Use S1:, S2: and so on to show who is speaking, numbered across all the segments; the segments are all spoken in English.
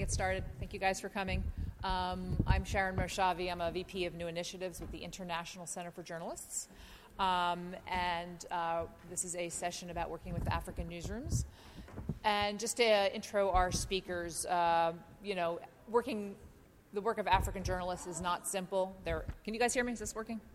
S1: get started. Thank you guys for coming. I'm Sharon Mershavi. I'm a VP of New Initiatives with the International Center for Journalists. This is a session about working with African newsrooms. And just to intro our speakers, the work of African journalists is not simple. Can you guys hear me? Is this working?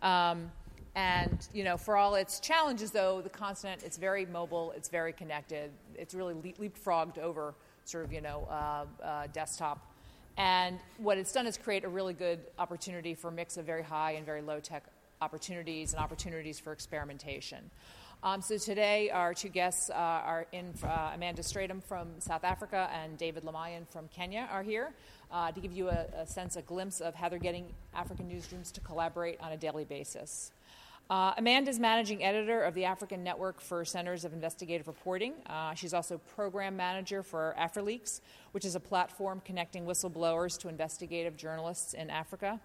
S1: For all its challenges, though, the continent, it's very mobile, it's very connected. It's really leapfrogged over desktop. And what it's done is create a really good opportunity for a mix of very high and very low tech opportunities and opportunities for experimentation. So today our two guests are Amanda Stratum from South Africa and David Lamayan from Kenya are here to give you a glimpse of how they're getting African newsrooms to collaborate on a daily basis. Amanda is managing editor of the African Network for Centers of Investigative Reporting. She's also program manager for AfriLeaks, which is a platform connecting whistleblowers to investigative journalists in Africa.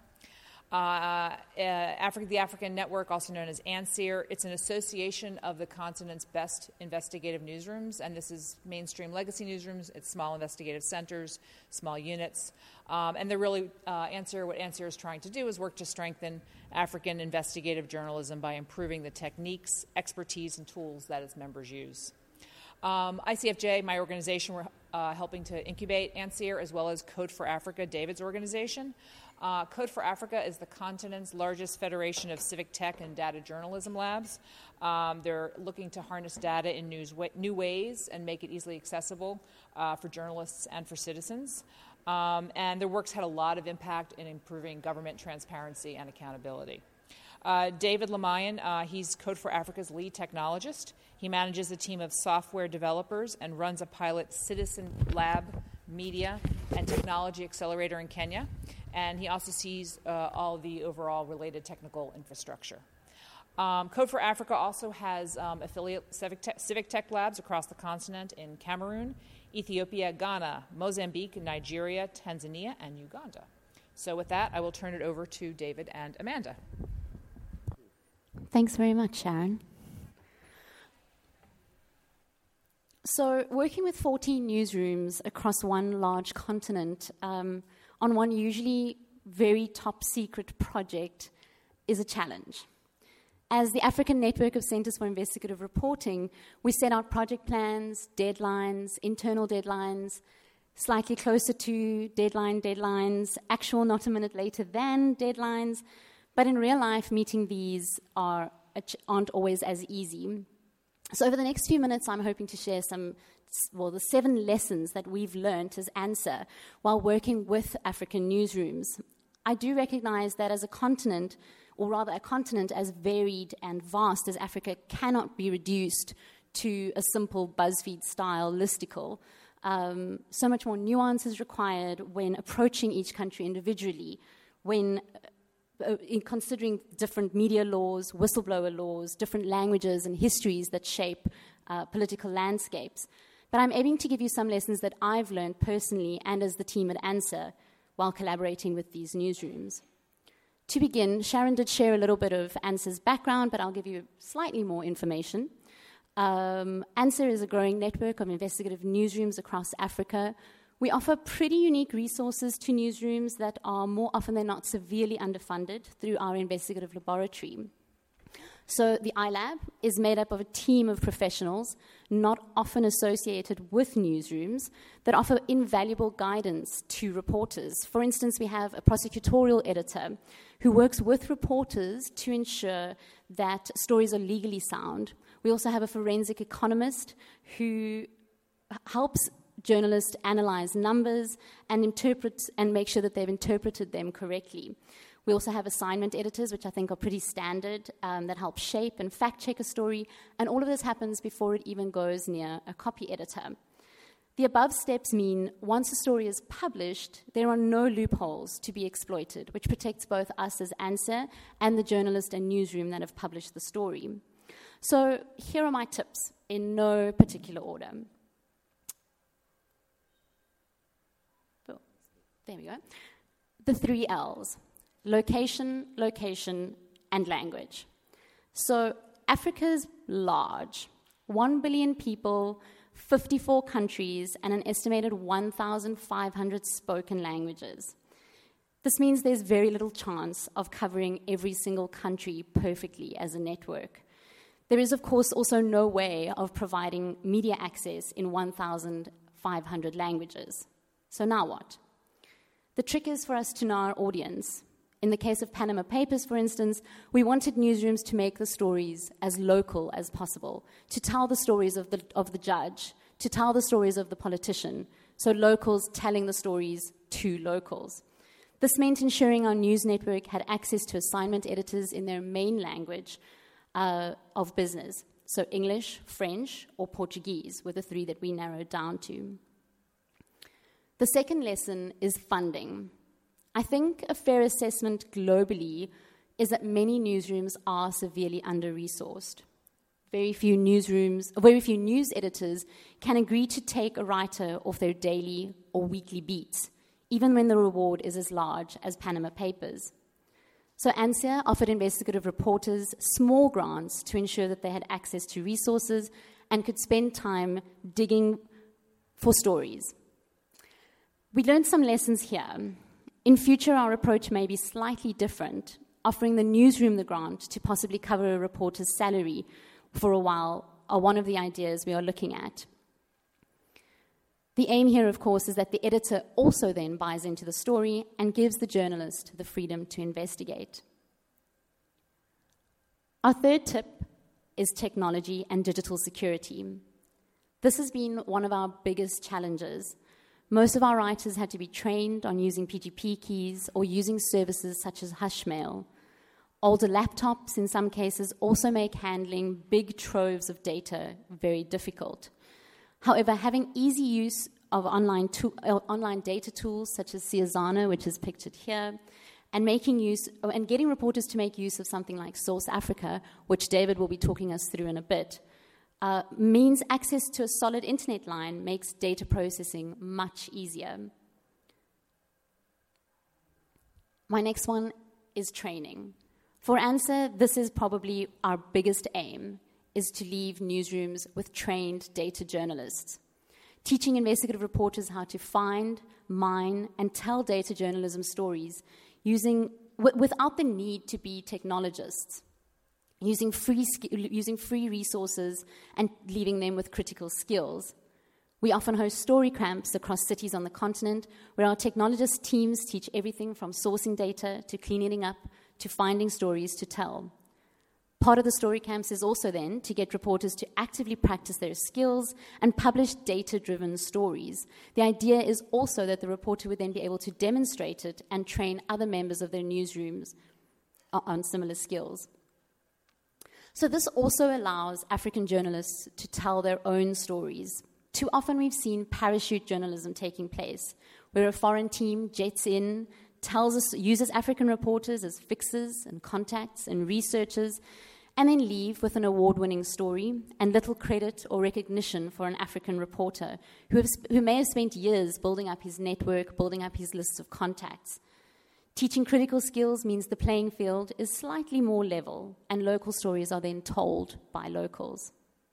S1: The African Network, also known as ANSEER, it's an association of the continent's best investigative newsrooms, and this is mainstream legacy newsrooms. It's small investigative centers, small units, and they're really what ANSEER is trying to do is work to strengthen African investigative journalism by improving the techniques, expertise, and tools that its members use. ICFJ, my organization, we're helping to incubate ANSEER, as well as Code for Africa, David's organization. Code for Africa is the continent's largest federation of civic tech and data journalism labs. They're looking to harness data in new ways and make it easily accessible for journalists and for citizens. And their work's had a lot of impact in improving government transparency and accountability. David Lamayan, he's Code for Africa's lead technologist. He manages a team of software developers and runs a pilot citizen lab, media, and technology accelerator in Kenya. And he also sees all the overall related technical infrastructure. Code for Africa also has affiliate civic tech labs across the continent in Cameroon, Ethiopia, Ghana, Mozambique, Nigeria, Tanzania, and Uganda. So with that, I will turn it over to David and Amanda.
S2: Thanks very much, Sharon. So working with 14 newsrooms across one large continent on one usually very top secret project is a challenge. As the African Network of Centers for Investigative Reporting, we set out project plans, deadlines, internal deadlines, slightly closer to deadlines, actual not a minute later than deadlines, but in real life, meeting these aren't always as easy. So over the next few minutes, I'm hoping to share the 7 lessons that we've learned as ANSER while working with African newsrooms. I do recognize that as a continent, or rather a continent as varied and vast as Africa, cannot be reduced to a simple BuzzFeed-style listicle. So much more nuance is required when approaching each country individually, when in considering different media laws, whistleblower laws, different languages and histories that shape political landscapes. But I'm aiming to give you some lessons that I've learned personally and as the team at ANSER while collaborating with these newsrooms. To begin, Sharon did share a little bit of ANSER's background, but I'll give you slightly more information. ANSER is a growing network of investigative newsrooms across Africa. We offer pretty unique resources to newsrooms that are more often than not severely underfunded through our investigative laboratory. So the iLab is made up of a team of professionals not often associated with newsrooms that offer invaluable guidance to reporters. For instance, we have a prosecutorial editor who works with reporters to ensure that stories are legally sound. We also have a forensic economist who helps journalists analyze numbers and interpret and make sure that they've interpreted them correctly. We also have assignment editors, which I think are pretty standard, that help shape and fact-check a story, and all of this happens before it even goes near a copy editor. The above steps mean once a story is published, there are no loopholes to be exploited, which protects both us as ANSER and the journalist and newsroom that have published the story. So here are my tips, in no particular order. Oh, there we go. The 3 L's. Location, location, and language. So Africa's large. 1 billion people, 54 countries, and an estimated 1,500 spoken languages. This means there's very little chance of covering every single country perfectly as a network. There is, of course, also no way of providing media access in 1,500 languages. So now what? The trick is for us to know our audience. In the case of Panama Papers, for instance, we wanted newsrooms to make the stories as local as possible, to tell the stories of the judge, to tell the stories of the politician, so locals telling the stories to locals. This meant ensuring our news network had access to assignment editors in their main language of business, so English, French, or Portuguese were the three that we narrowed down to. The second lesson is funding. I think a fair assessment globally is that many newsrooms are severely under-resourced. Very few news editors can agree to take a writer off their daily or weekly beats, even when the reward is as large as Panama Papers. So ANSIA offered investigative reporters small grants to ensure that they had access to resources and could spend time digging for stories. We learned some lessons here. In future, our approach may be slightly different, offering the newsroom the grant to possibly cover a reporter's salary for a while are one of the ideas we are looking at. The aim here, of course, is that the editor also then buys into the story and gives the journalist the freedom to investigate. Our third tip is technology and digital security. This has been one of our biggest challenges. Most of our writers had to be trained on using PGP keys or using services such as Hushmail. Older laptops, in some cases, also make handling big troves of data very difficult. However, having easy use of online data tools such as Ciazana, which is pictured here, and getting reporters to make use of something like Source Africa, which David will be talking us through in a bit, means access to a solid internet line makes data processing much easier. My next one is training. For ANSA, this is probably our biggest aim, is to leave newsrooms with trained data journalists, teaching investigative reporters how to find, mine, and tell data journalism stories without the need to be technologists, using free resources and leaving them with critical skills. We often host story camps across cities on the continent where our technologist teams teach everything from sourcing data to cleaning up to finding stories to tell. Part of the story camps is also then to get reporters to actively practice their skills and publish data-driven stories. The idea is also that the reporter would then be able to demonstrate it and train other members of their newsrooms on similar skills. So this also allows African journalists to tell their own stories. Too often we've seen parachute journalism taking place, where a foreign team jets in, uses African reporters as fixers and contacts and researchers, and then leave with an award-winning story and little credit or recognition for an African reporter who may have spent years building up his network, building up his lists of contacts. Teaching critical skills means the playing field is slightly more level, and local stories are then told by locals.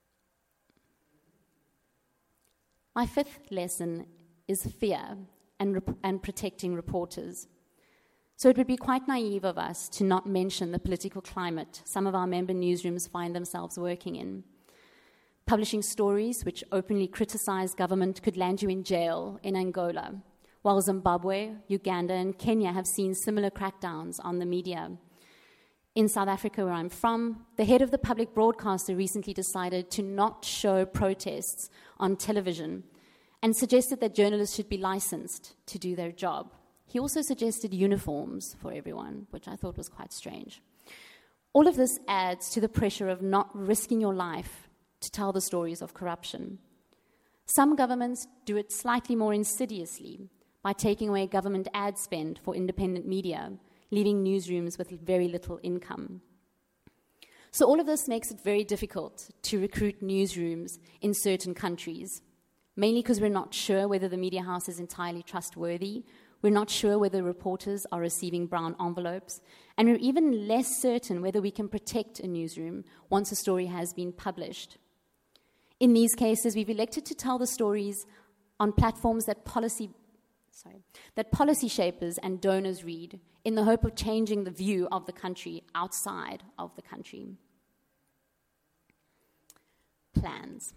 S2: My fifth lesson is fear and protecting reporters. So it would be quite naive of us to not mention the political climate some of our member newsrooms find themselves working in. Publishing stories which openly criticize government could land you in jail in Angola, while Zimbabwe, Uganda, and Kenya have seen similar crackdowns on the media. In South Africa, where I'm from, the head of the public broadcaster recently decided to not show protests on television and suggested that journalists should be licensed to do their job. He also suggested uniforms for everyone, which I thought was quite strange. All of this adds to the pressure of not risking your life to tell the stories of corruption. Some governments do it slightly more insidiously by taking away government ad spend for independent media, leaving newsrooms with very little income. So all of this makes it very difficult to recruit newsrooms in certain countries, mainly because we're not sure whether the media house is entirely trustworthy. We're not sure whether reporters are receiving brown envelopes, and we're even less certain whether we can protect a newsroom once a story has been published. In these cases, we've elected to tell the stories on platforms that policy shapers and donors read in the hope of changing the view of the country outside of the country. Plans.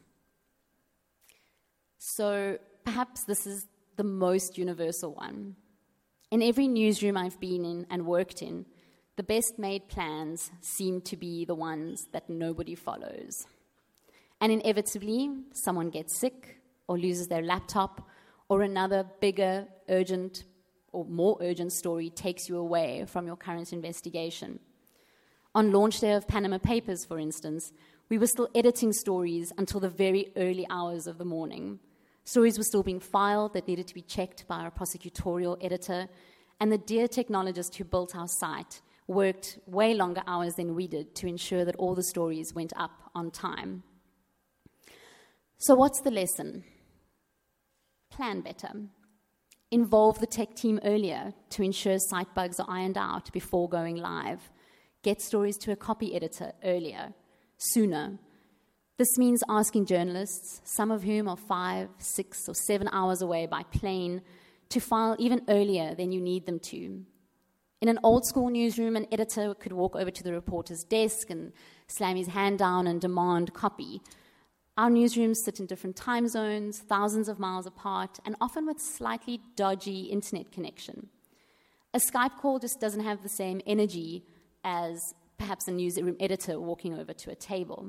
S2: So perhaps this is the most universal one. In every newsroom I've been in and worked in, the best made plans seem to be the ones that nobody follows. And inevitably, someone gets sick or loses their laptop, or another bigger, urgent, or more urgent story takes you away from your current investigation. On launch day of Panama Papers, for instance, we were still editing stories until the very early hours of the morning. Stories were still being filed that needed to be checked by our prosecutorial editor, and the dear technologist who built our site worked way longer hours than we did to ensure that all the stories went up on time. So what's the lesson? Plan better. Involve the tech team earlier to ensure site bugs are ironed out before going live. Get stories to a copy editor earlier, sooner. This means asking journalists, some of whom are 5, 6, or 7 hours away by plane, to file even earlier than you need them to. In an old-school newsroom, an editor could walk over to the reporter's desk and slam his hand down and demand copy. Our newsrooms sit in different time zones, thousands of miles apart, and often with slightly dodgy internet connection. A Skype call just doesn't have the same energy as perhaps a newsroom editor walking over to a table.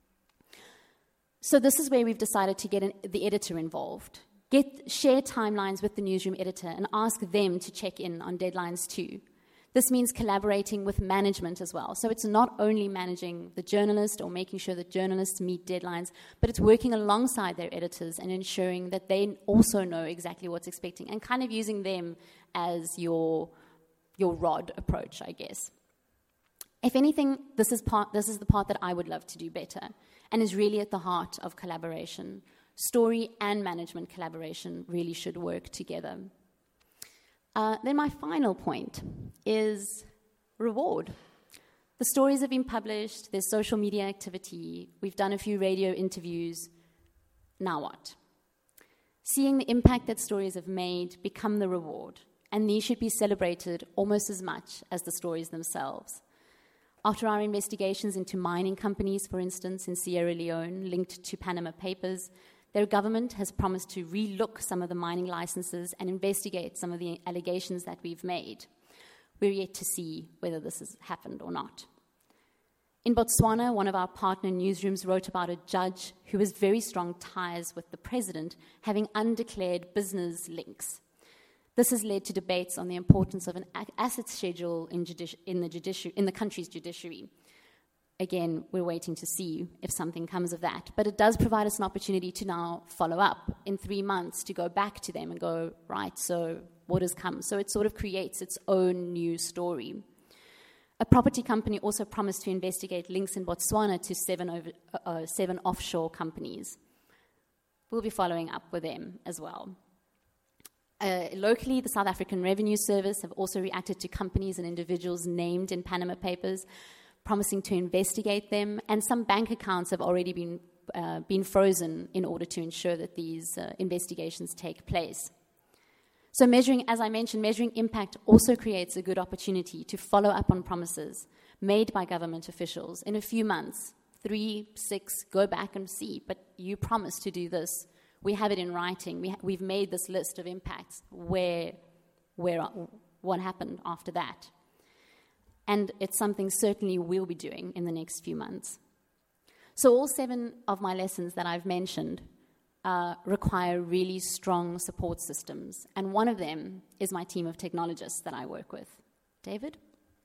S2: So this is where we've decided to get the editor involved. Share timelines with the newsroom editor and ask them to check in on deadlines too. This means collaborating with management as well. So it's not only managing the journalist or making sure that journalists meet deadlines, but it's working alongside their editors and ensuring that they also know exactly what's expecting and kind of using them as your rod approach, I guess. If anything, this is the part that I would love to do better and is really at the heart of collaboration. Story and management collaboration really should work together. Then my final point is reward. The stories have been published, there's social media activity, we've done a few radio interviews. Now what? Seeing the impact that stories have made become the reward, and these should be celebrated almost as much as the stories themselves. After our investigations into mining companies, for instance, in Sierra Leone, linked to Panama Papers, their government has promised to relook some of the mining licenses and investigate some of the allegations that we've made. We're yet to see whether this has happened or not. In Botswana, one of our partner newsrooms wrote about a judge who has very strong ties with the president having undeclared business links. This has led to debates on the importance of an asset schedule in the country's judiciary. Again, we're waiting to see if something comes of that. But it does provide us an opportunity to now follow up in 3 months to go back to them and go, right, so what has come? So it sort of creates its own new story. A property company also promised to investigate links in Botswana to 7 offshore companies. We'll be following up with them as well. Locally, the South African Revenue Service have also reacted to companies and individuals named in Panama Papers, promising to investigate them, and some bank accounts have already been frozen in order to ensure that these investigations take place. So as I mentioned, measuring impact also creates a good opportunity to follow up on promises made by government officials in a few months, 3, 6, go back and see, but you promised to do this. We have it in writing. We've made this list of impacts. What happened after that? And it's something certainly we'll be doing in the next few months. So all 7 of my lessons that I've mentioned require really strong support systems. And one of them is my team of technologists that I work with. David?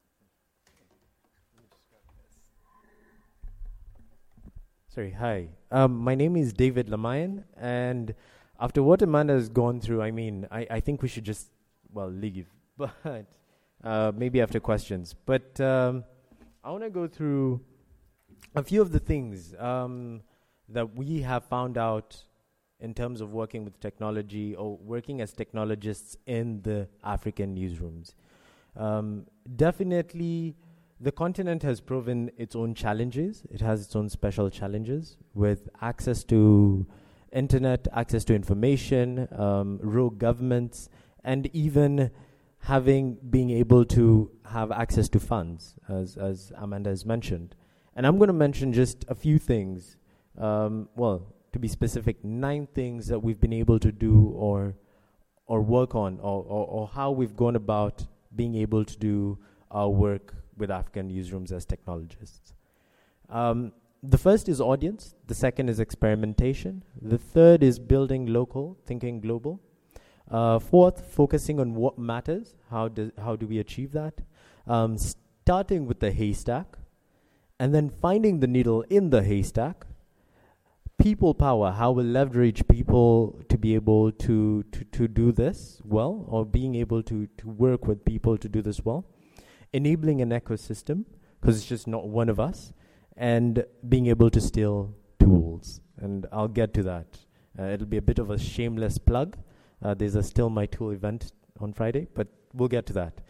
S3: Sorry, hi. My name is David Lamayan, and after what Amanda has gone through, I think we should just, leave. But maybe after questions. But I want to go through a few of the things that we have found out in terms of working with technology or working as technologists in the African newsrooms. Definitely the continent has proven its own challenges. It has its own special challenges with access to internet, access to information, rogue governments, and even being able to have access to funds, as Amanda has mentioned. And I'm going to mention just a few things. To be specific, 9 things that we've been able to do or work on, or how we've gone about being able to do our work with African newsrooms as technologists. The first is audience. The second is experimentation. The third is building local, thinking global. Fourth, focusing on what matters. How do we achieve that? Starting with the haystack, and then finding the needle in the haystack. People power, how we'll leverage people to be able to do this well, or being able to work with people to do this well. Enabling an ecosystem, because it's just not one of us, and being able to steal tools. And I'll get to that. It'll be a bit of a shameless plug. There's a Steal My Tool event on Friday, but we'll get to that.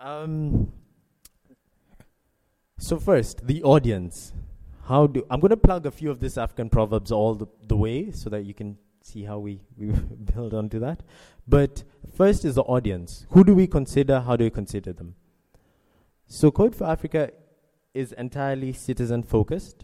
S3: So first, the audience. I'm going to plug a few of these African proverbs all the way so that you can see how we build onto that. But first is the audience. Who do we consider? How do we consider them? So Code for Africa is entirely citizen-focused.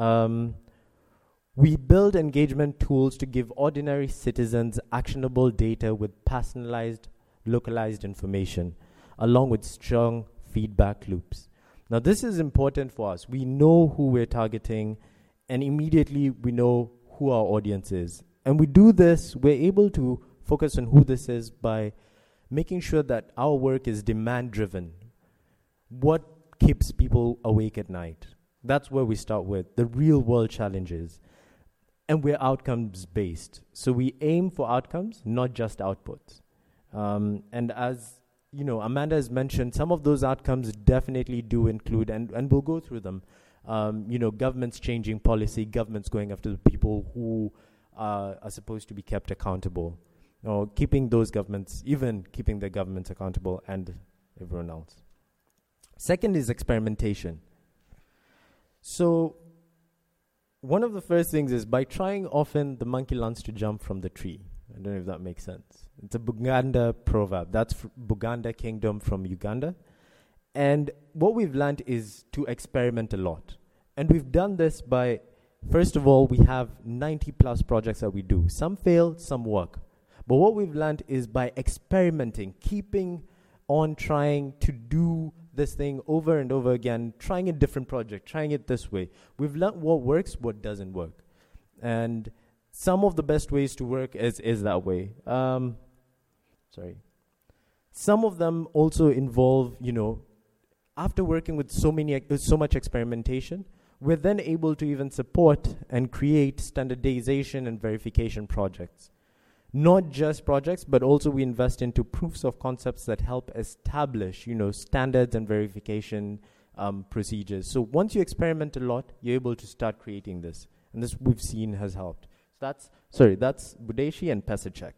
S3: We build engagement tools to give ordinary citizens actionable data with personalized, localized information, along with strong feedback loops. Now, this is important for us. We know who we're targeting, and immediately we know who our audience is. And we do this, we're able to focus on who this is by making sure that our work is demand-driven. What keeps people awake at night? That's where we start with, the real-world challenges. And we're outcomes-based. So we aim for outcomes, not just outputs. And as Amanda has mentioned, some of those outcomes definitely do include, and we'll go through them, governments changing policy, governments going after the people who are supposed to be kept accountable, or keeping the governments accountable, and everyone else. Second is experimentation. So one of the first things is, by trying often, the monkey learns to jump from the tree. I don't know if that makes sense. It's a Buganda proverb. That's Buganda Kingdom from Uganda. And what we've learned is to experiment a lot. And we've done this by, first of all, we have 90 plus projects that we do. Some fail, some work. But what we've learned is by experimenting, keeping on trying to do this thing over and over again, trying a different project, trying it this way. We've learned what works, what doesn't work. And some of the best ways to work is that way. Some of them also involve, after working with so much experimentation, we're then able to even support and create standardization and verification projects. Not just projects, but also we invest into proofs of concepts that help establish, standards and verification procedures. So once you experiment a lot, you're able to start creating this. And this we've seen has helped. That's Budeshi and Pesachek.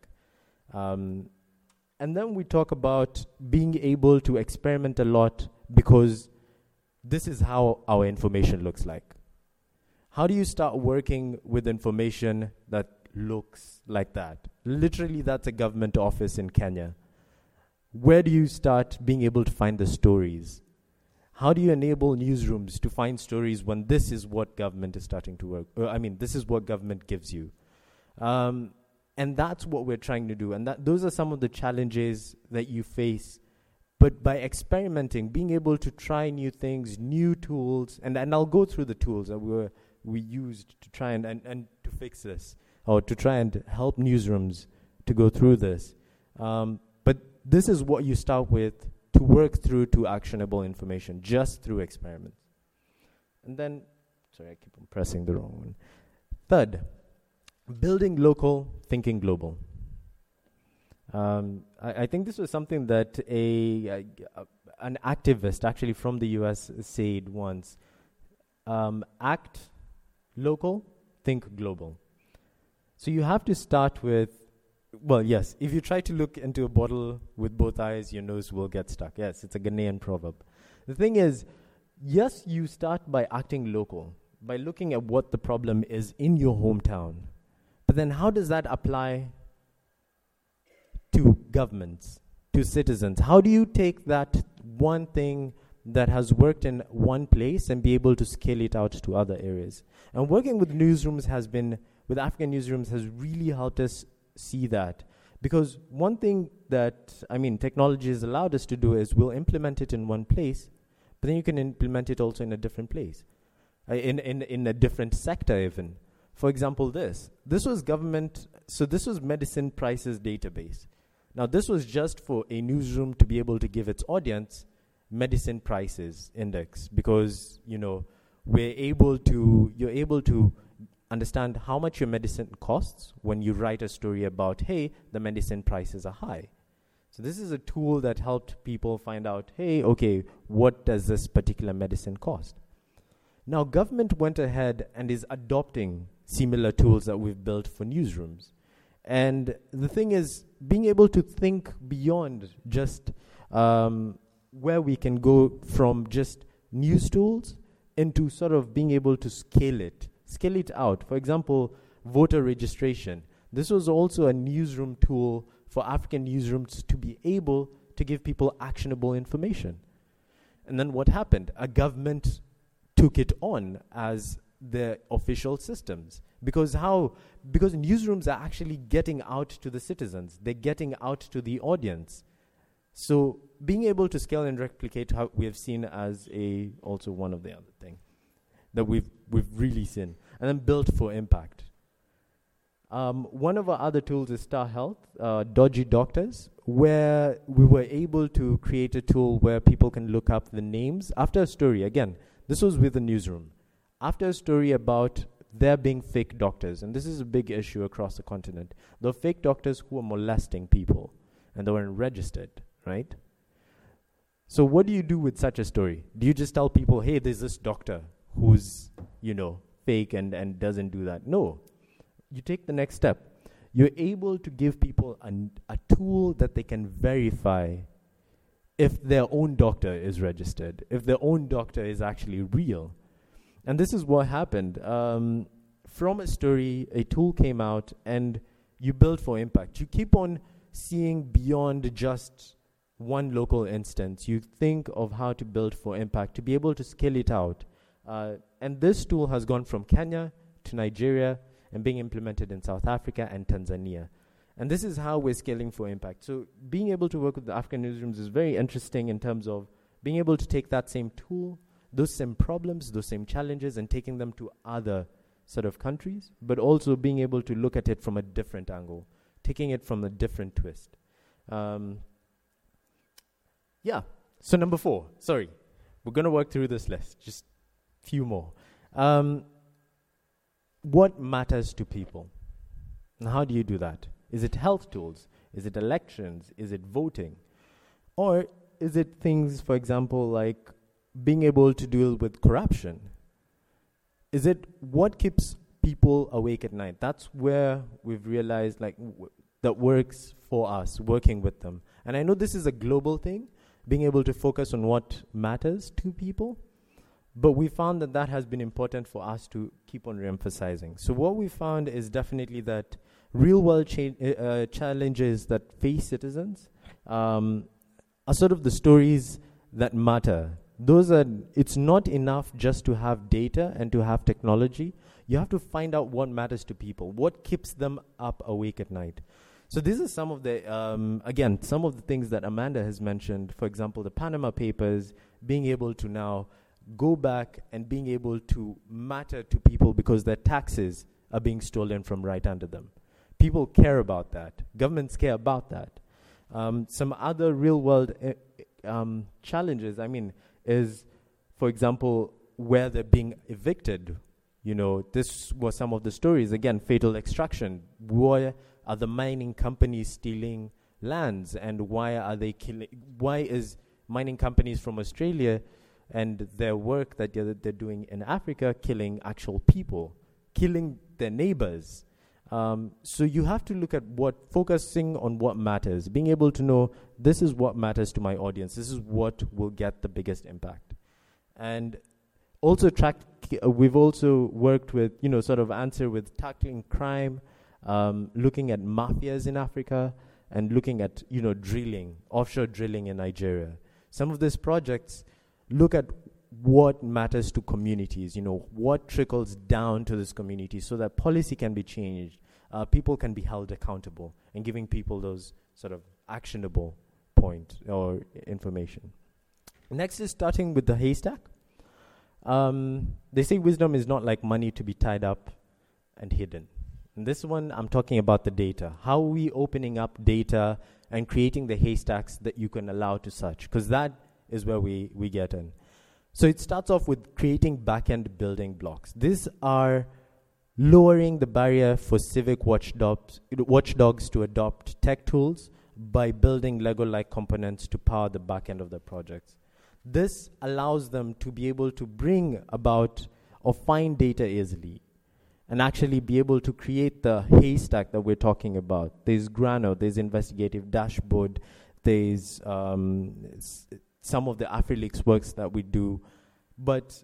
S3: And then we talk about being able to experiment a lot, because this is how our information looks like. How do you start working with information that looks like that? Literally, that's a government office in Kenya. Where do you start being able to find the stories? How do you enable newsrooms to find stories when this is what government is starting to work? This is what government gives you. And that's what we're trying to do. And those are some of the challenges that you face. But by experimenting, being able to try new things, new tools, and I'll go through the tools that we used to try and to fix this, or to try and help newsrooms to go through this. But this is what you start with to work through to actionable information, just through experiments. And then, I keep on pressing the wrong one. Third, building local, thinking global. I think this was something that an activist actually from the US said once. Act local, think global. So you have to start with, yes, if you try to look into a bottle with both eyes, your nose will get stuck. Yes, it's a Ghanaian proverb. The thing is, yes, you start by acting local, by looking at what the problem is in your hometown. But then how does that apply to governments, to citizens? How do you take that one thing that has worked in one place and be able to scale it out to other areas? And working with newsrooms with African newsrooms has really helped us see that. Because one thing that, technology has allowed us to do is we'll implement it in one place, but then you can implement it also in a different place, in a different sector even. For example, this was this was medicine prices database. Now, this was just for a newsroom to be able to give its audience medicine prices index, because, you're able to understand how much your medicine costs when you write a story about, hey, the medicine prices are high. So this is a tool that helped people find out, hey, okay, what does this particular medicine cost? Now, government went ahead and is adopting similar tools that we've built for newsrooms. And the thing is, being able to think beyond just where we can go from just news tools into sort of being able to scale it out. For example, voter registration. This was also a newsroom tool for African newsrooms to be able to give people actionable information. And then what happened? A government took it on as the official systems. Because newsrooms are actually getting out to the citizens. They're getting out to the audience. So being able to scale and replicate how we have seen as also one of the other things that we've really seen, and then built for impact. One of our other tools is Star Health, Dodgy Doctors, where we were able to create a tool where people can look up the names after a story. Again, this was with the newsroom. After a story about there being fake doctors, and this is a big issue across the continent. There are fake doctors who are molesting people, and they weren't registered, right? So what do you do with such a story? Do you just tell people, hey, there's this doctor who's, fake and doesn't do that? No. You take the next step. You're able to give people a tool that they can verify if their own doctor is registered, if their own doctor is actually real. And this is what happened. From a story, a tool came out, and you build for impact. You keep on seeing beyond just one local instance. You think of how to build for impact, to be able to scale it out. And this tool has gone from Kenya to Nigeria and being implemented in South Africa and Tanzania. And this is how we're scaling for impact. So being able to work with the African newsrooms is very interesting in terms of being able to take that same tool, those same problems, those same challenges, and taking them to other sort of countries, but also being able to look at it from a different angle, taking it from a different twist. So number 4, sorry. We're going to work through this list, just few more. What matters to people? And how do you do that? Is it health tools? Is it elections? Is it voting? Or is it things, for example, like being able to deal with corruption? Is it what keeps people awake at night? That's where we've realized that works for us, working with them. And I know this is a global thing, being able to focus on what matters to people. But we found that has been important for us to keep on re-emphasizing. So what we found is definitely that real-world challenges that face citizens are sort of the stories that matter. It's not enough just to have data and to have technology. You have to find out what matters to people, what keeps them up awake at night. So these are some of the, some of the things that Amanda has mentioned. For example, the Panama Papers, being able to now go back and being able to matter to people because their taxes are being stolen from right under them. People care about that. Governments care about that. Some other real-world challenges, is, for example, where they're being evicted. This was some of the stories. Again, fatal extraction. Why are the mining companies stealing lands, and why are they killing? Why is mining companies from Australia and their work that they're doing in Africa killing actual people, killing their neighbors? So you have to look at focusing on what matters, being able to know this is what matters to my audience, this is what will get the biggest impact. And also we've also worked with, sort of answer with tackling crime, looking at mafias in Africa, and looking at, drilling, offshore drilling in Nigeria. Some of these projects look at what matters to communities, what trickles down to this community so that policy can be changed, people can be held accountable, and giving people those sort of actionable point or information. Next is starting with the haystack. They say wisdom is not like money to be tied up and hidden. In this one, I'm talking about the data. How are we opening up data and creating the haystacks that you can allow to search? Because that is where we get in. So it starts off with creating back-end building blocks. These are lowering the barrier for civic watchdogs to adopt tech tools by building Lego-like components to power the back end of their projects. This allows them to be able to bring about or find data easily and actually be able to create the haystack that we're talking about. There's Grano, there's Investigative Dashboard, there's some of the Afrileaks works that we do. But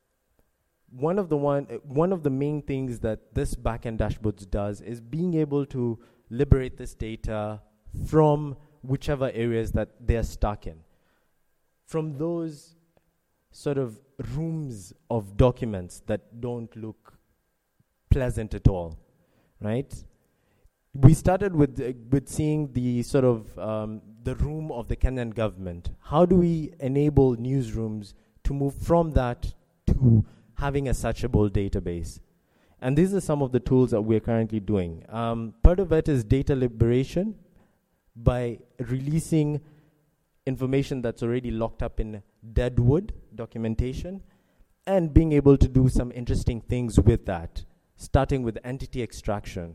S3: one of the main things that this backend dashboards does is being able to liberate this data from whichever areas that they're stuck in. From those sort of rooms of documents that don't look pleasant at all, right? We started with seeing the sort of the room of the Kenyan government. How do we enable newsrooms to move from that to having a searchable database? And these are some of the tools that we're currently doing. Part of it is data liberation by releasing information that's already locked up in Deadwood documentation and being able to do some interesting things with that, starting with entity extraction,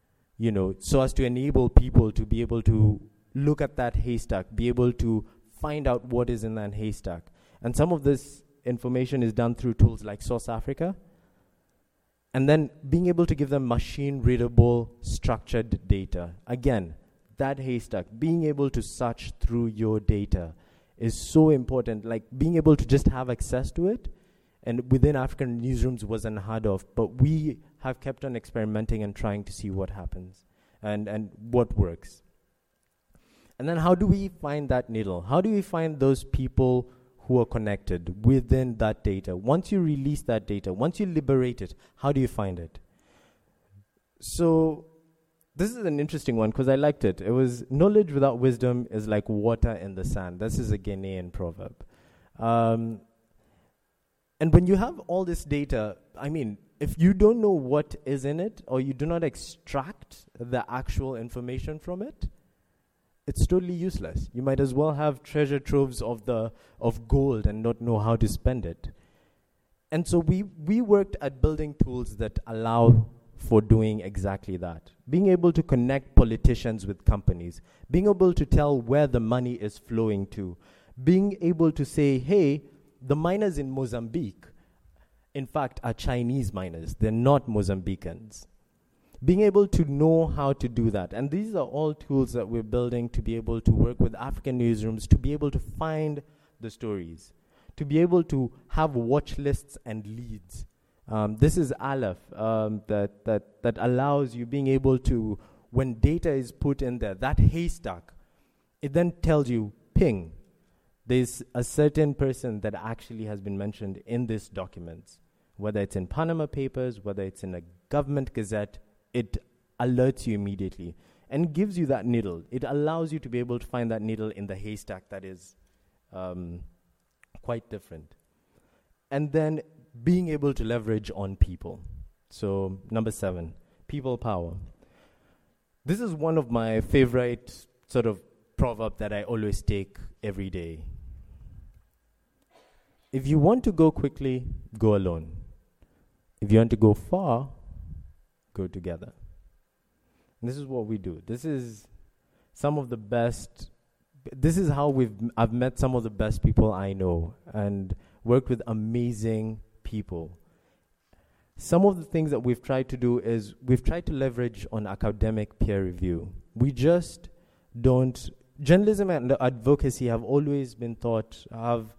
S3: so as to enable people to be able to look at that haystack, be able to find out what is in that haystack. And some of this information is done through tools like Source Africa, and then being able to give them machine-readable, structured data. Again, that haystack, being able to search through your data is so important. Like being able to just have access to it, and within African newsrooms was unheard of, but we have kept on experimenting and trying to see what happens and what works. And then how do we find that needle? How do we find those people who are connected within that data? Once you release that data, once you liberate it, how do you find it? So this is an interesting one because I liked it. It was, knowledge without wisdom is like water in the sand. This is a Ghanaian proverb. And when you have all this data, if you don't know what is in it or you do not extract the actual information from it, it's totally useless. You might as well have treasure troves of gold and not know how to spend it. And so we worked at building tools that allow for doing exactly that. Being able to connect politicians with companies, being able to tell where the money is flowing to, being able to say, hey, the miners in Mozambique, in fact, are Chinese miners. They're not Mozambicans. Being able to know how to do that. And these are all tools that we're building to be able to work with African newsrooms, to be able to find the stories, to be able to have watch lists and leads. This is Aleph that allows you being able to, when data is put in there, that haystack, it then tells you, ping, there's a certain person that actually has been mentioned in these documents, whether it's in Panama Papers, whether it's in a government gazette, it alerts you immediately and gives you that needle. It allows you to be able to find that needle in the haystack that is quite different. And then being able to leverage on people. So number 7, people power. This is one of my favorite sort of proverb that I always take every day. If you want to go quickly, go alone. If you want to go far, go together. And this is what we do. This is some of the best. This is how I've met some of the best people I know and worked with amazing people. Some of the things that we've tried to do is we've tried to leverage on academic peer review. We just don't. Journalism and advocacy have always been thought have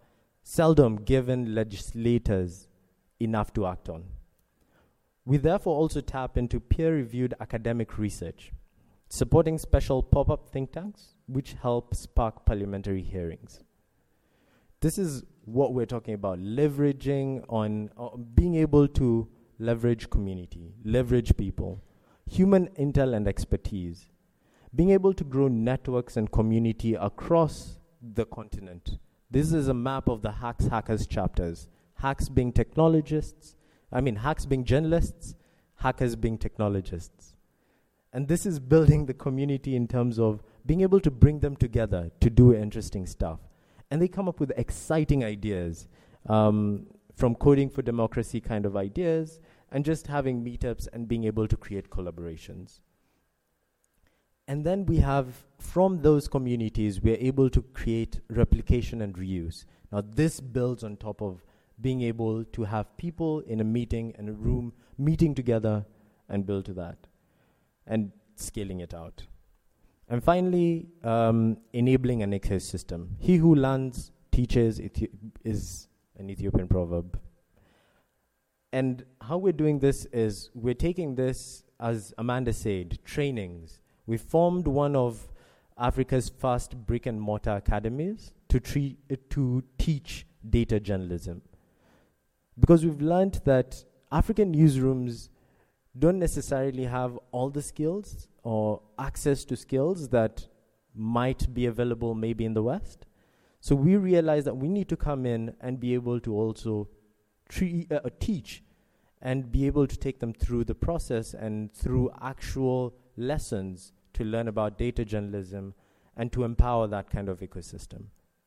S3: seldom given legislators enough to act on. We therefore also tap into peer-reviewed academic research, supporting special pop-up think tanks, which help spark parliamentary hearings. This is what we're talking about, leveraging on, being able to leverage community, leverage people, human intel and expertise, being able to grow networks and community across the continent. This is a map of the Hacks Hackers chapters. Hacks being technologists, hacks being journalists, hackers being technologists. And this is building the community in terms of being able to bring them together to do interesting stuff. And they come up with exciting ideas, from coding for democracy kind of ideas, and just having meetups and being able to create collaborations. And then we have, from those communities, we're able to create replication and reuse. Now this builds on top of being able to have people in a meeting, in a room, meeting together and build to that, and scaling it out. And finally, enabling an ecosystem. He who learns, teaches, is an Ethiopian proverb. And how we're doing this is we're taking this, as Amanda said, trainings. We formed one of Africa's first brick and mortar academies to teach data journalism. Because we've learned that African newsrooms don't necessarily have all the skills or access to skills that might be available maybe in the West. So we realized that we need to come in and be able to also teach and be able to take them through the process and through actual lessons to learn about data journalism and to empower that kind of ecosystem.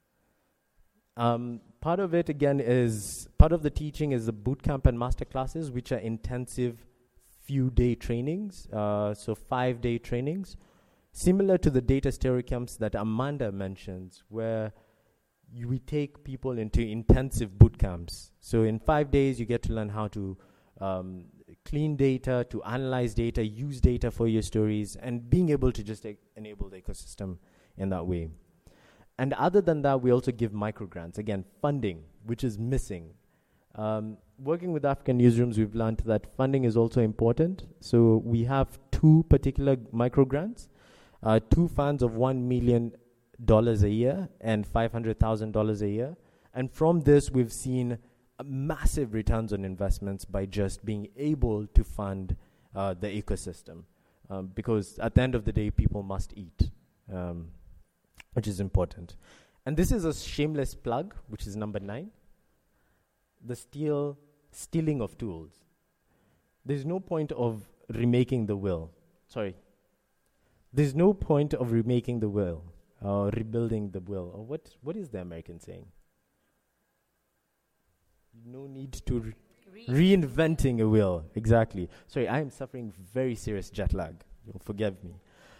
S3: Part of it, again, is part of the teaching is the bootcamp and masterclasses, which are intensive few-day trainings, so 5-day trainings, similar to the data stereo camps that Amanda mentions, where we take people into intensive boot camps. So in 5 days, you get to learn how to clean data, to analyze data, use data for your stories, and being able to just enable the ecosystem in that way. And other than that, we also give microgrants, again, funding, which is missing. Working with African newsrooms, we've learned that funding is also important. So we have 2 particular microgrants, 2 funds of $1 million a year and $500,000 a year. And from this, we've seen massive returns on investments by just being able to fund the ecosystem. Because at the end of the day, people must eat, which is important. And this is a shameless plug, which is number 9. The stealing of tools. There's no point of remaking the will. There's no point of remaking the will, or rebuilding the will. Or what is the American saying? No need to reinventing a will. Exactly. Sorry, I am suffering very serious jet lag. You'll forgive me.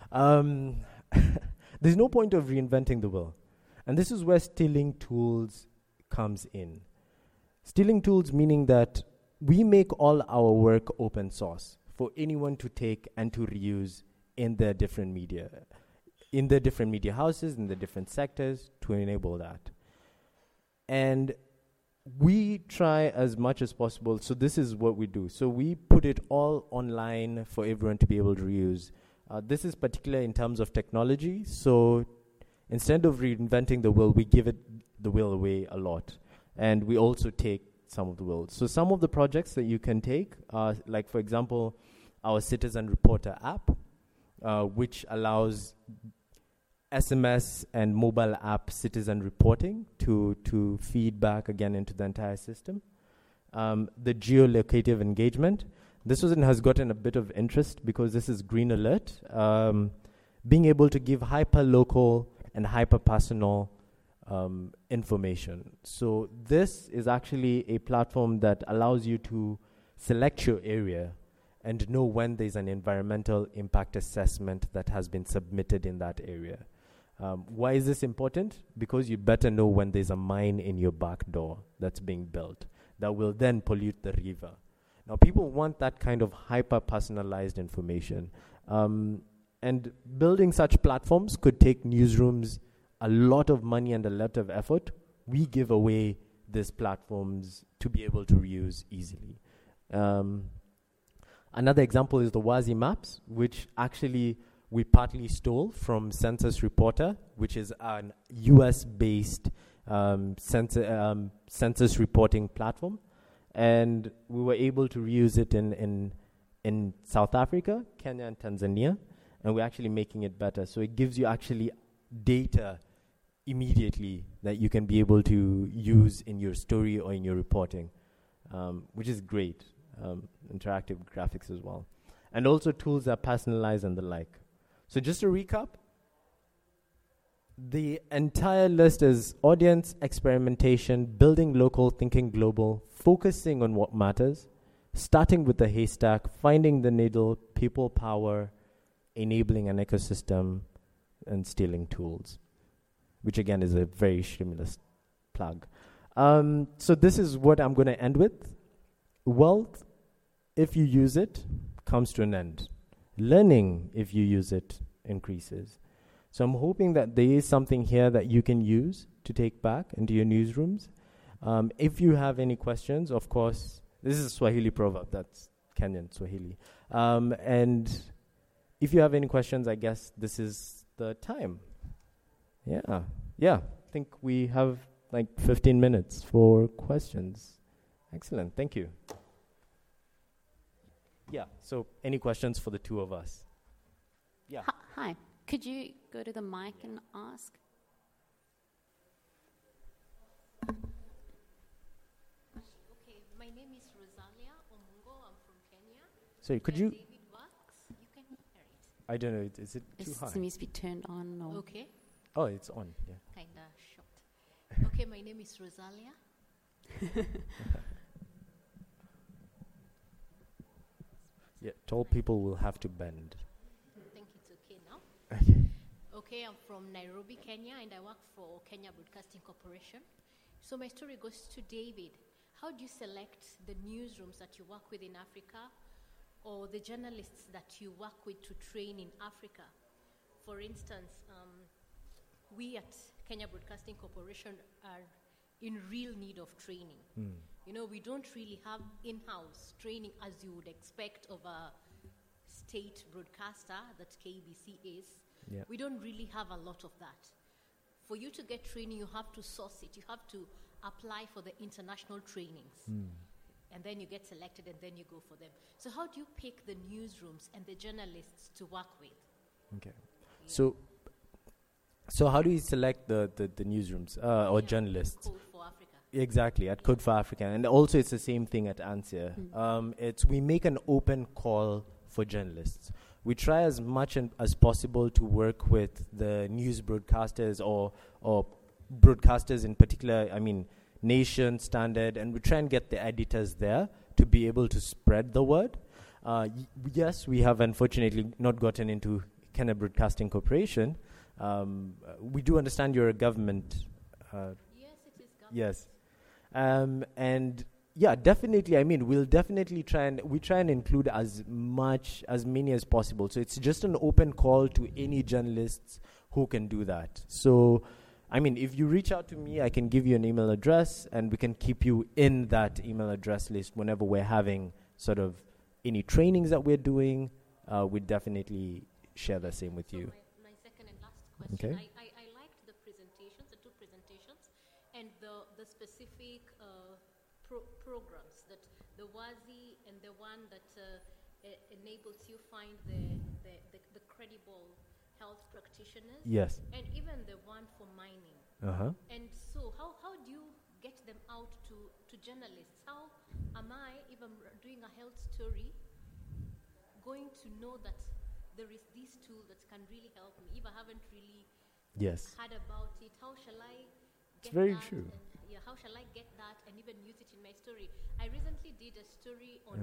S3: There's no point of reinventing the will. And this is where stealing tools comes in. Stealing tools meaning that we make all our work open source for anyone to take and to reuse in their different media houses, in the different sectors, to enable that. And we try as much as possible. So this is what we do. So we put it all online for everyone to be able to reuse. This is particular in terms of technology. So instead of reinventing the will, we give the will away a lot. And we also take some of the will. So some of the projects that you can take, like for example, our Citizen Reporter app, which allows SMS and mobile app citizen reporting to feed back again into the entire system. The geolocative engagement. This one has gotten a bit of interest because this is Green Alert. Being able to give hyper-local and hyper-personal information. So this is actually a platform that allows you to select your area and know when there's an environmental impact assessment that has been submitted in that area. Why is this important? Because you better know when there's a mine in your back door that's being built that will then pollute the river. Now, people want that kind of hyper-personalized information. And building such platforms could take newsrooms a lot of money and a lot of effort. We give away these platforms to be able to reuse easily. Another example is the Wazi Maps, which actually we partly stole from Census Reporter, which is an US-based census reporting platform. And we were able to reuse it in South Africa, Kenya, and Tanzania. And we're actually making it better. So it gives you actually data immediately that you can be able to use in your story or in your reporting, which is great. Interactive graphics as well. And also tools that personalize and the like. So just to recap, the entire list is audience, experimentation, building local, thinking global, focusing on what matters, starting with the haystack, finding the needle, people power, enabling an ecosystem, and stealing tools, which again is a very shameless plug. So this is what I'm going to end with. Wealth, if you use it, comes to an end. Learning, if you use it, increases. So I'm hoping that there is something here that you can use to take back into your newsrooms. If you have any questions, of course, this is a Swahili proverb, that's Kenyan Swahili. And if you have any questions, I guess this is the time. Yeah, I think we have like 15 minutes for questions. Excellent, thank you. Yeah, so any questions for the two of us? Yeah.
S2: Hi, could you go to the mic and ask?
S4: Okay, my name is Rosalia Omungo. I'm from Kenya.
S3: Sorry, could you?
S4: David works. You can hear it.
S3: I don't know. Is it too high?
S2: It needs to be turned on. Or
S4: Okay,
S3: Oh, it's on. Yeah.
S4: kinda short. Okay, my name is Rosalia.
S3: Yeah. Tall people will have to bend.
S4: I think it's okay now.
S3: Okay.
S4: Okay, I'm from Nairobi, Kenya, and I work for Kenya Broadcasting Corporation. So my story goes to David. How do you select the newsrooms that you work with in Africa, or the journalists that you work with to train in Africa? For instance, we at Kenya Broadcasting Corporation are in real need of training. You know, we don't really have in-house training as you would expect of a state broadcaster that KBC is.
S3: Yeah.
S4: We don't really have a lot of that. For you to get training, you have to source it. You have to apply for the international trainings. And then you get selected and then you go for them. So how do you pick the newsrooms and the journalists to work with?
S3: Okay. So how do you select the newsrooms or journalists?
S4: Code for Africa.
S3: Exactly, at Code for Africa. And also it's the same thing at ANSIA. We make an open call for journalists. We try as much as possible to work with the news broadcasters or broadcasters in particular, Nation, Standard, and we try and get the editors there to be able to spread the word. Yes, we have unfortunately not gotten into Kenya Broadcasting Corporation. We do understand you're a government.
S4: Yes, it is government.
S3: Yes. And yeah, definitely. We'll definitely try and include as many as possible. So it's just an open call to any journalists who can do that. So, if you reach out to me, I can give you an email address, and we can keep you in that email address list whenever we're having sort of any trainings that we're doing. We'd definitely share the same with you.
S4: My second and last question.
S3: Okay.
S4: I liked the presentations, the two presentations, and the specific programs, that the WAZI and the one that enables you find the credible health practitioners.
S3: Yes.
S4: And even the one for mining. And so how do you get them out to journalists? How am I, if I'm doing a health story, going to know that there is this tool that can really help me if I haven't really heard about it? How shall I get
S3: It's very
S4: that?
S3: true.
S4: And how shall I get that and even use it in my story? I recently did a story on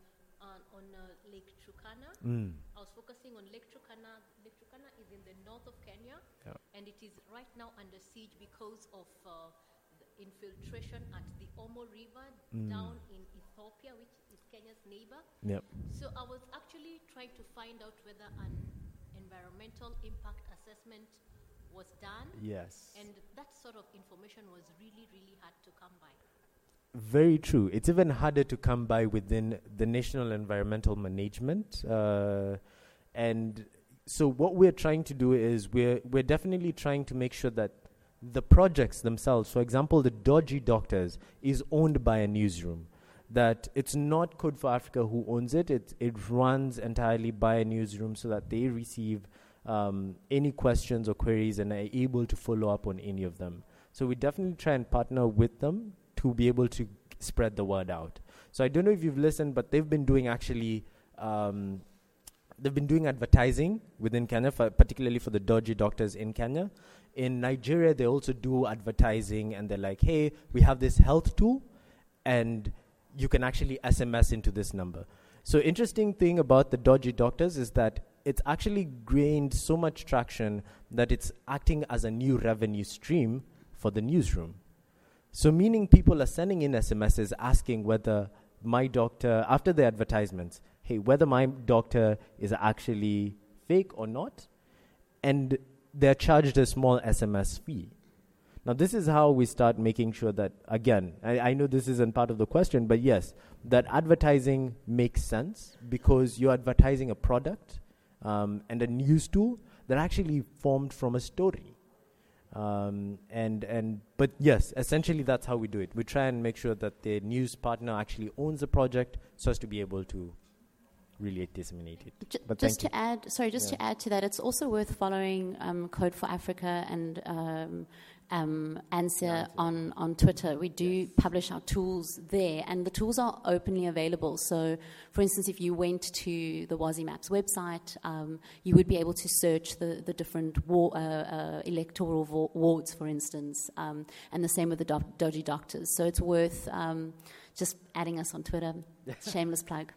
S4: Lake Turkana. I was focusing on Lake Turkana. Lake Turkana is in the north of Kenya, and it is right now under siege because of the infiltration at the Omo River down in Ethiopia, which is Kenya's neighbor.
S3: Yep.
S4: So I was actually trying to find out whether an environmental impact assessment was done.
S3: Yes.
S4: And that sort sort of information was really, really hard to come by.
S3: Very true. It's even harder to come by within the National Environmental Management. And so what we're trying to do is we're definitely trying to make sure that the projects themselves, for example, the Dodgy Doctors, is owned by a newsroom. That it's not Code for Africa who owns it. It runs entirely by a newsroom so that they receive any questions or queries and are able to follow up on any of them. So we definitely try and partner with them to be able to spread the word out. So I don't know if you've listened, but they've been doing actually, they've been doing advertising within Kenya, particularly for the Dodgy Doctors in Kenya. In Nigeria, they also do advertising, and they're like, hey, we have this health tool, and you can actually SMS into this number. So interesting thing about the Dodgy Doctors is that it's actually gained so much traction that it's acting as a new revenue stream for the newsroom. So meaning people are sending in SMSs asking whether my doctor, after the advertisements, hey, whether my doctor is actually fake or not, and they're charged a small SMS fee. Now, this is how we start making sure that, again, I know this isn't part of the question, but yes, that advertising makes sense because you're advertising a product and a news tool that actually formed from a story. But yes, essentially that's how we do it. We try and make sure that the news partner actually owns the project so as to be able to really disseminate it.
S2: Just to add to that, it's also worth following Code for Africa and ANSIA on Twitter. We do publish our tools there, and the tools are openly available. So, for instance, if you went to the WASI Maps website, you would be able to search the different electoral wards, for instance, and the same with the Dodgy Doctors. So it's worth just adding us on Twitter. Shameless plug.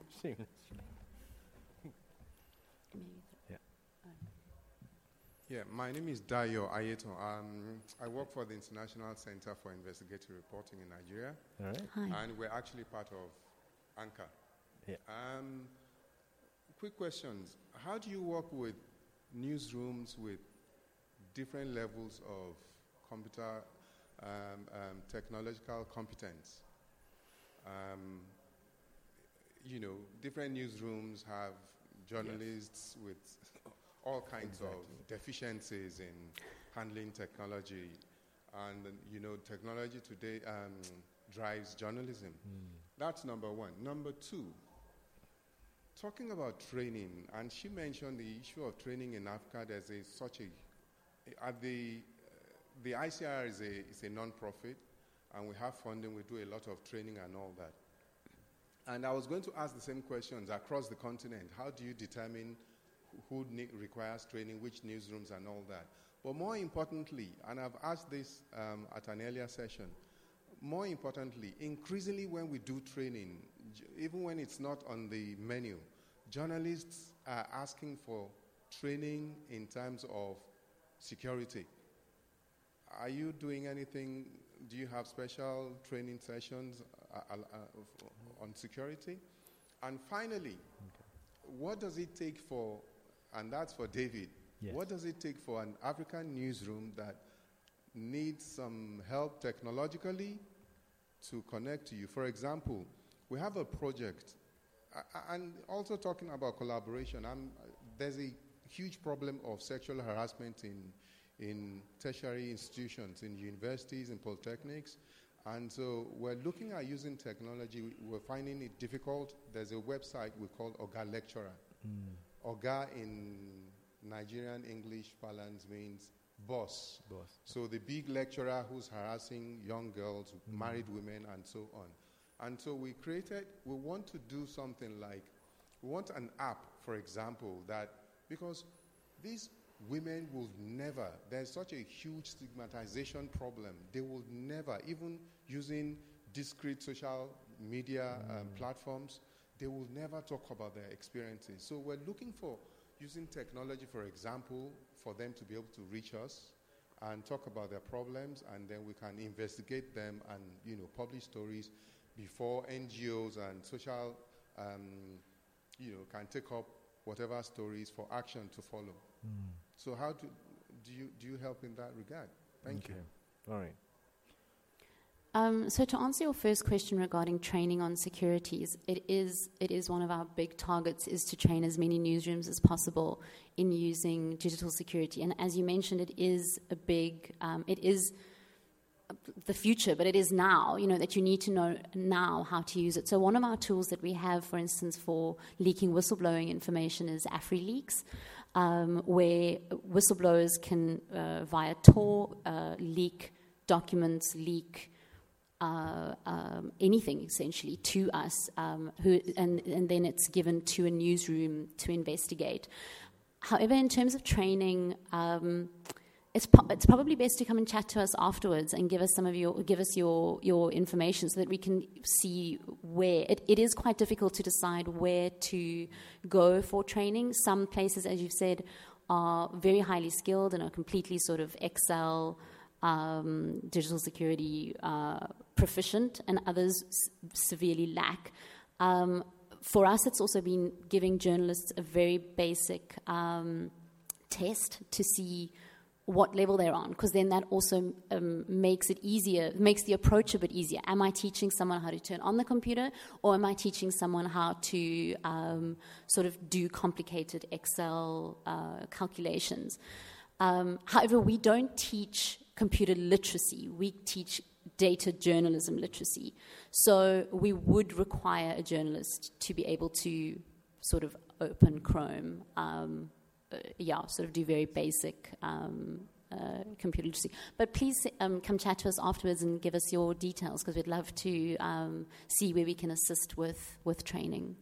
S5: Yeah, my name is Dayo Ayeto. I work for the International Center for Investigatory Reporting in Nigeria.
S3: All right.
S2: Hi.
S5: And we're actually part of ANCA.
S3: Yeah.
S5: Quick questions. How do you work with newsrooms with different levels of computer technological competence? Different newsrooms have journalists with all kinds of deficiencies in handling technology. And, technology today drives journalism. That's number one. Number two, talking about training, and she mentioned the issue of training in Africa. There's the ICR is a non-profit, and we have funding. We do a lot of training and all that. And I was going to ask the same questions across the continent. How do you determine who requires training, which newsrooms and all that? But more importantly, and I've asked this at an earlier session, more importantly, increasingly when we do training, even when it's not on the menu, journalists are asking for training in terms of security. Are you doing anything? Do you have special training sessions on security? And finally, what does it take for, and that's for David,
S3: yes,
S5: what does it take for an African newsroom that needs some help technologically to connect to you? For example, we have a project, and also talking about collaboration, there's a huge problem of sexual harassment in tertiary institutions, in universities, in polytechnics. And so we're looking at using technology. We're finding it difficult. There's a website we call Oga Lecturer. Oga in Nigerian English parlance means boss. So the big lecturer who's harassing young girls, married women, and so on. And so we want to do something like, we want an app, for example, that, because these women will never, there's such a huge stigmatization problem, they will never, even using discrete social media platforms, they will never talk about their experiences. So we're looking for using technology, for example, for them to be able to reach us and talk about their problems, and then we can investigate them and publish stories before NGOs and social can take up whatever stories for action to follow. So how do you help in that regard? Thank you.
S3: All right.
S2: So to answer your first question regarding training on securities, it is one of our big targets is to train as many newsrooms as possible in using digital security. And as you mentioned, it is it is the future, but it is now, that you need to know now how to use it. So one of our tools that we have, for instance, for leaking whistleblowing information is AfriLeaks, where whistleblowers can, via Tor, leak documents, leak anything essentially to us, and then it's given to a newsroom to investigate. However, in terms of training, it's probably best to come and chat to us afterwards and give us your information so that we can see where it is quite difficult to decide where to go for training. Some places, as you've said, are very highly skilled and are completely sort of Excel, digital security proficient, and others severely lack. For us, it's also been giving journalists a very basic test to see what level they're on, because then that also makes the approach a bit easier. Am I teaching someone how to turn on the computer, or am I teaching someone how to sort of do complicated Excel calculations? However, we don't teach computer literacy. We teach data journalism literacy. So we would require a journalist to be able to sort of open Chrome, sort of do very basic computer literacy. But please come chat to us afterwards and give us your details, because we'd love to see where we can assist with training.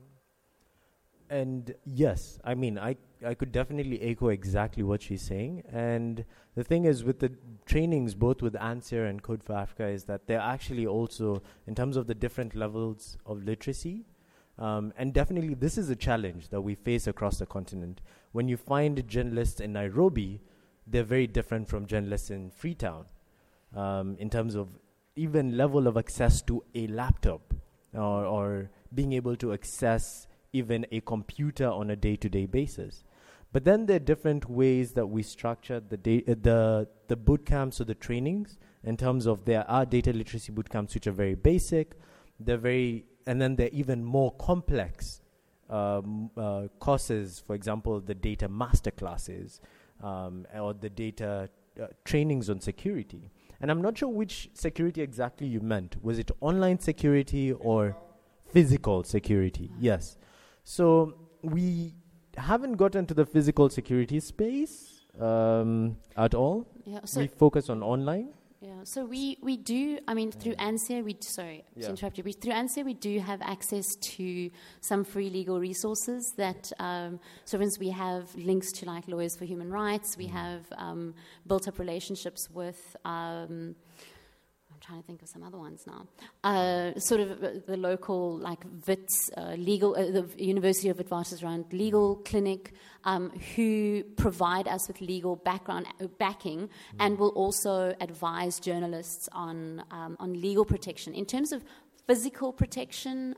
S3: And yes, I mean, I could definitely echo exactly what she's saying. And the thing is, with the trainings, both with ANSER and Code for Africa, is that they're actually also, in terms of the different levels of literacy, and definitely this is a challenge that we face across the continent. When you find journalists in Nairobi, they're very different from journalists in Freetown, in terms of even level of access to a laptop, or being able to access even a computer on a day-to-day basis. But then there are different ways that we structure the boot camps or the trainings, in terms of there are data literacy boot camps which are very basic, and then there are even more complex courses, for example, the data master classes, or the data trainings on security. And I'm not sure which security exactly you meant. Was it online security or physical security? Yes. So we haven't gotten to the physical security space at all. Yeah, so we focus on online.
S2: Yeah, so we do, I mean, through ANSER, to interrupt you, through ANSER we do have access to some free legal resources that, so for instance, we have links to like Lawyers for Human Rights, we have built up relationships with, I'm trying to think of some other ones now, sort of the local like WITS, the University of Witwatersrand legal clinic, who provide us with legal backing, and will also advise journalists on legal protection. In terms of physical protection,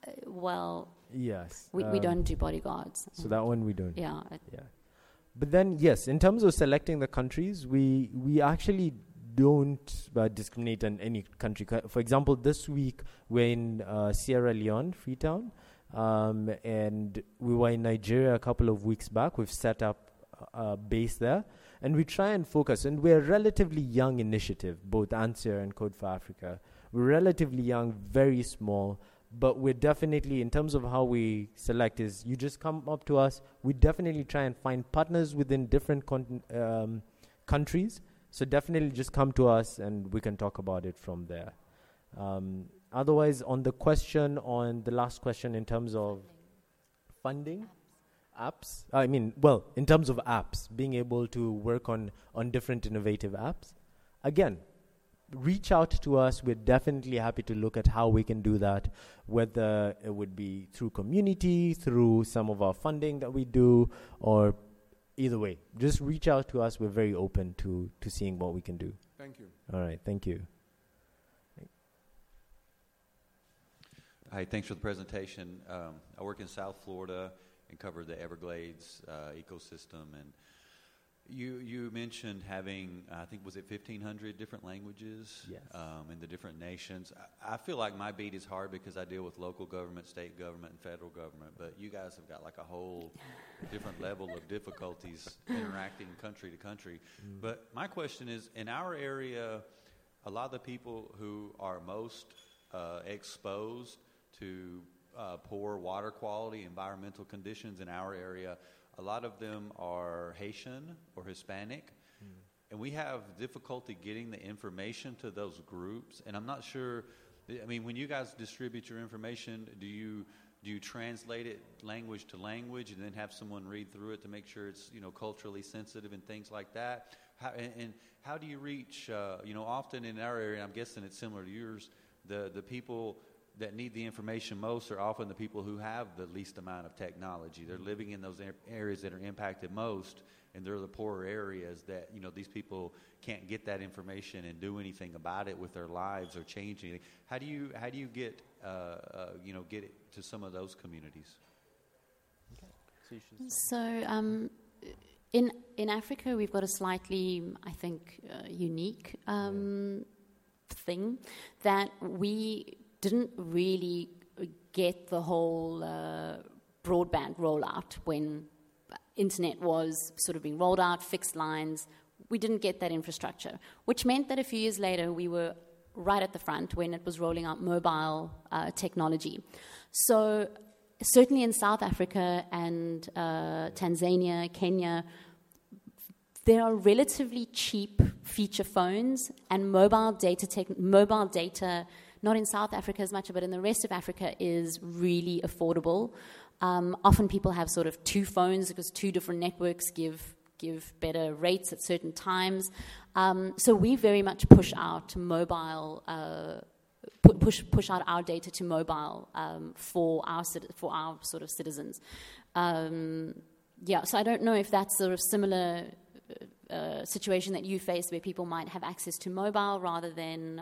S3: yes,
S2: we don't do bodyguards.
S3: So that one we don't.
S2: Yeah.
S3: But then, yes, in terms of selecting the countries, we actually don't discriminate on any country. For example, this week we're in Sierra Leone, Freetown, and we were in Nigeria a couple of weeks back. We've set up a base there, and we try and focus. And we're a relatively young initiative, both ANSER and Code for Africa. We're relatively young, very small, but we're definitely, in terms of how we select, is you just come up to us. We definitely try and find partners within different countries. So definitely just come to us and we can talk about it from there. Otherwise, on the last question in terms of funding, apps, in terms of apps, being able to work on different innovative apps, again, reach out to us. We're definitely happy to look at how we can do that, whether it would be through community, through some of our funding that we do, or either way, just reach out to us. We're very open to seeing what we can do.
S5: Thank you.
S3: All right, thank you.
S6: Hi, thanks for the presentation. I work in South Florida and cover the Everglades ecosystem, and You mentioned having, I think, was it 1,500 different languages?
S3: Yes.
S6: In the different nations. I feel like my beat is hard because I deal with local government, state government, and federal government. But you guys have got like a whole different level of difficulties interacting country to country. But my question is, in our area, a lot of the people who are most exposed to poor water quality, environmental conditions in our area, a lot of them are Haitian or Hispanic, and we have difficulty getting the information to those groups. And I'm not sure, I mean, when you guys distribute your information, do you translate it language to language and then have someone read through it to make sure it's, culturally sensitive and things like that? How do you reach, often in our area, and I'm guessing it's similar to yours, the people that need the information most are often the people who have the least amount of technology. They're living in those areas that are impacted most, and they're the poorer areas that, these people can't get that information and do anything about it with their lives or change anything. How do you get, get it to some of those communities?
S2: So in Africa, we've got a slightly, I think, unique thing that we didn't really get the whole broadband rollout when internet was sort of being rolled out, fixed lines. We didn't get that infrastructure, which meant that a few years later we were right at the front when it was rolling out mobile technology. So certainly in South Africa and Tanzania, Kenya, there are relatively cheap feature phones and mobile data, not in South Africa as much, but in the rest of Africa is really affordable. Often people have sort of two phones because two different networks give better rates at certain times. So we very much push out mobile, push out our data to mobile for our sort of citizens. So I don't know if that's sort of similar situation that you face where people might have access to mobile rather than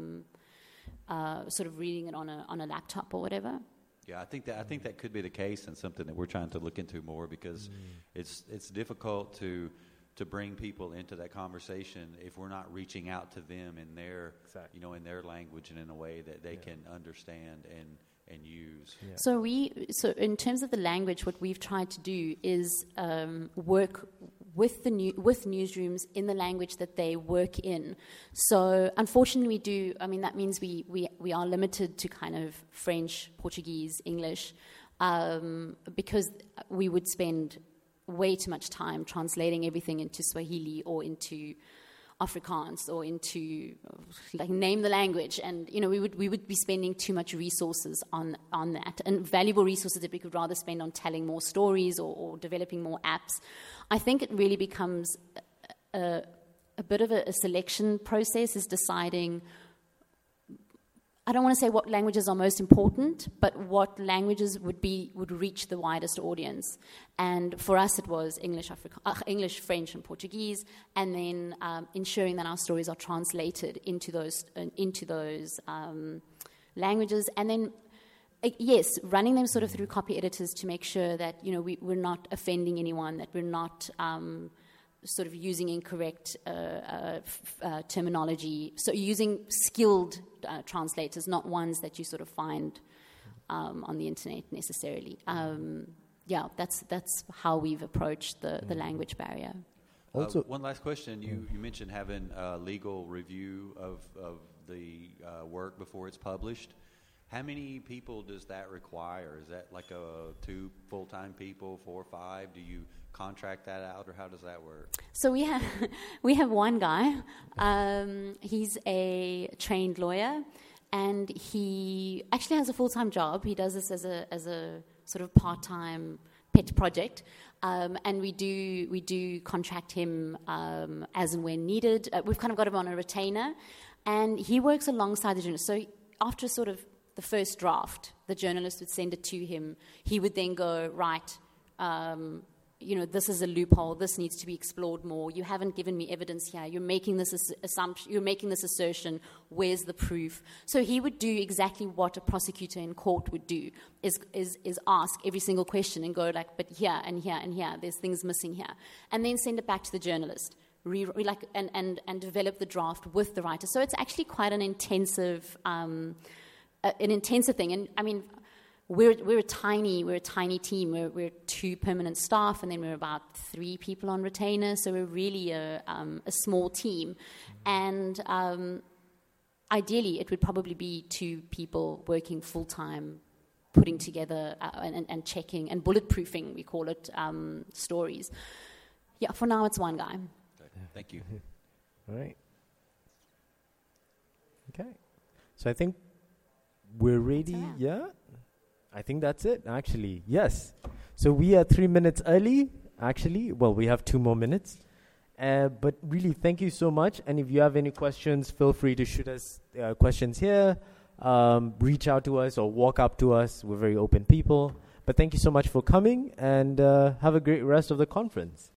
S2: sort of reading it on a laptop or whatever.
S6: Yeah, I think that could be the case, and something that we're trying to look into more, because it's difficult to bring people into that conversation if we're not reaching out to them in their in their language and in a way that they can understand and use. Yeah.
S2: So in terms of the language, what we've tried to do is work with newsrooms in the language that they work in. So unfortunately that means we are limited to kind of French, Portuguese, English, because we would spend way too much time translating everything into Swahili or into Afrikaans or into, name the language, and we would be spending too much resources on that, and valuable resources that we could rather spend on telling more stories or developing more apps. I think it really becomes a bit of a selection process, is deciding, I don't want to say what languages are most important, but what languages would reach the widest audience. And for us, it was English, French, and Portuguese, and then ensuring that our stories are translated into those languages, and then running them sort of through copy editors to make sure that we're not offending anyone, that we're not sort of using incorrect terminology. So using skilled translators, not ones that you sort of find on the internet necessarily. That's how we've approached the language barrier.
S6: Also, one last question. You mentioned having a legal review of the work before it's published. How many people does that require? Is that like 2 full-time people, 4 or 5? Do you contract that out, or how does that work? So
S2: we have one guy. He's a trained lawyer, and he actually has a full-time job. He does this as a sort of part-time pet project, and we do contract him as and when needed. We've kind of got him on a retainer, and he works alongside the journalist. So after sort of the first draft, the journalist would send it to him. He would then go, right, this is a loophole, this needs to be explored more, you haven't given me evidence here, you're making this assumption, you're making this assertion, where's the proof? So he would do exactly what a prosecutor in court would do, is ask every single question and go like, but here and here and here, there's things missing here. And then send it back to the journalist, and develop the draft with the writer. So it's actually quite an intensive thing. And I mean, we're a tiny team. We're 2 permanent staff, and then we're about 3 people on retainer. So we're really a small team, and ideally, it would probably be 2 people working full time, putting together and checking and bulletproofing. We call it stories. Yeah, for now it's 1 guy.
S6: Okay. Thank you.
S3: All right. Okay. So I think we're ready. Yeah. I think that's it, actually. Yes. So we are 3 minutes early, actually. Well, we have 2 more minutes. But really, thank you so much. And if you have any questions, feel free to shoot us questions here. Reach out to us or walk up to us. We're very open people. But thank you so much for coming, and have a great rest of the conference.